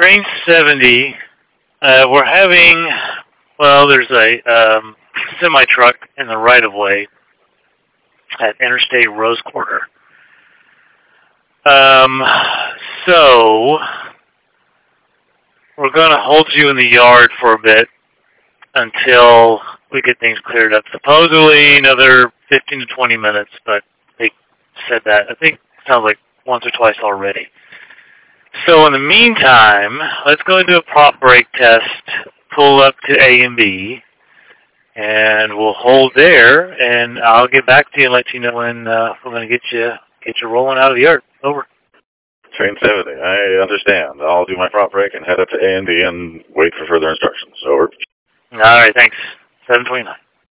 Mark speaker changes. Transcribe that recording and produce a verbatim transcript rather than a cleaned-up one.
Speaker 1: Train seventy, uh, we're having, well, there's a um, semi-truck in the right-of-way at Interstate Rose Quarter. Um, so, we're going to hold you in the yard for a bit until we get things cleared up. Supposedly another fifteen to twenty minutes, but they said that, I think, it sounds like once or twice already. So in the meantime, let's go do a prop brake test, pull up to A and B, and we'll hold there, and I'll get back to you and let you know when uh, we're going to get you get you rolling out of the yard. Over.
Speaker 2: Train seventy, I understand. I'll do my prop brake and head up to A and B and wait for further instructions. Over.
Speaker 1: All right, thanks. seven twenty-nine.